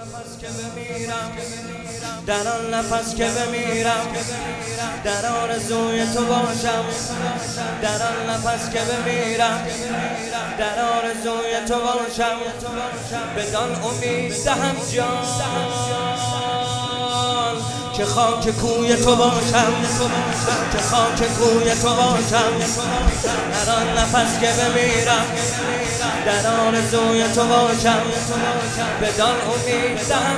نفس که بمیرم، در آن نفس که بمیرم، در آرزوی تو باشم، در آن نفس که بمیرم، در آرزوی تو باشم، بدان امید دهم جان که خاک کوی تو باشم، که خاک کوی تو باشم، در آن نفس که بمیرم، در آرزوی تو باشم، بدان امید دهم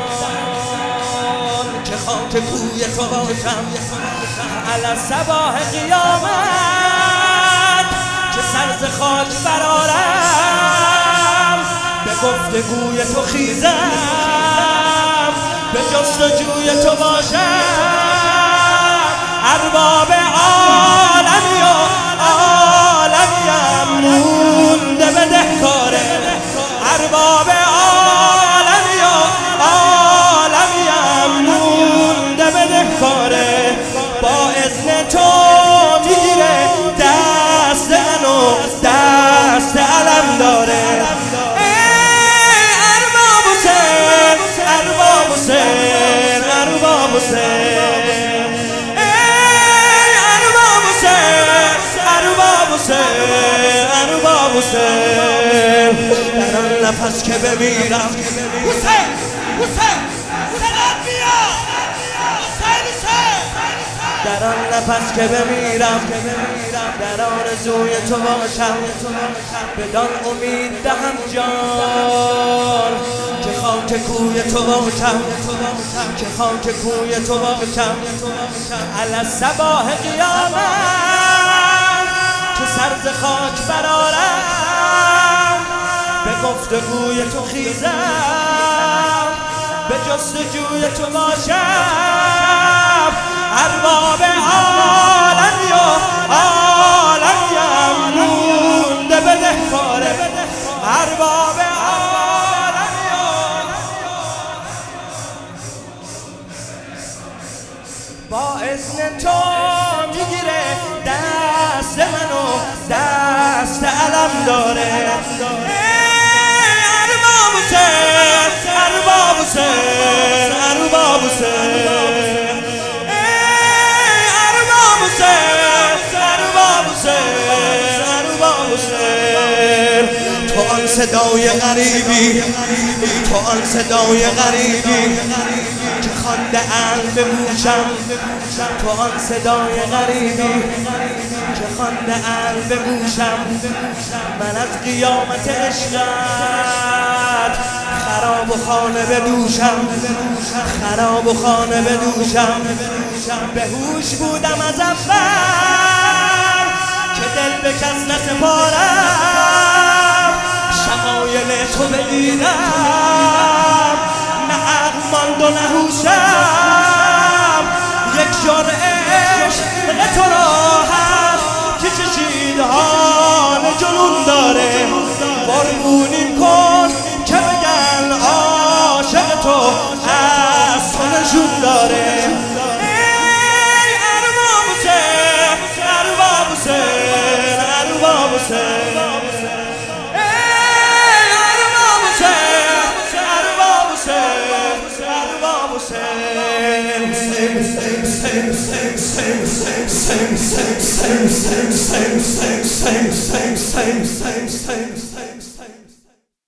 جان که خاک کوی تو باشم. علی صباح قیامت که سر ز خاک برآرم، به گفتگوی تو خیزم، به جستجوی تو باشم. ارباب عالمی و عالمیم مونده به دهکاره، ارباب عالمی و عالمیم مونده به دهکاره. با اذن تو میگیره دست منو، دست علم داره. ارباب حسین، ارباب حسین، ارباب حسین، ارباب حسین، ارباب حسین، ارباب حسین. در آن نفس که بمیرم، حسین حسین صدات بیاد، حسین حسین. در آن نفس که بمیرم، در آرزوی تو باشم، بدان امید دهم جان که خاک کوی تو باشم، که خاک کوی تو باشم. علی صباح قیامت که سر ز خاک برآرم، به گفتگوی تو خیزم، به جستجوی تو باشم. ارباب عالمی و عالمیم مونده به دهکاره، ارباب عالمی و با اذن تو میگیره دست منو، دست علم داره. ارباب حسین، ارباب حسین، ارباب حسین، تو آن صدای غریبی، تو آن صدای غریبی که خوانده اند به گوشم، تو آن صدای غریبی که خوانده اند به گوشم. من از قیامت عشقت خراب و خانه بدوشم، خراب و خانه بدوشم. به هوش بودم از اول که دل به کس نسپارم، شمایل تو بدیدم، نه عقل ماند و نه هوشم. یک جرعه عشق تو را هست که چشید حال جنون داره. قربونیم کن که بگن عاشق تو از تو نشون داره. Same.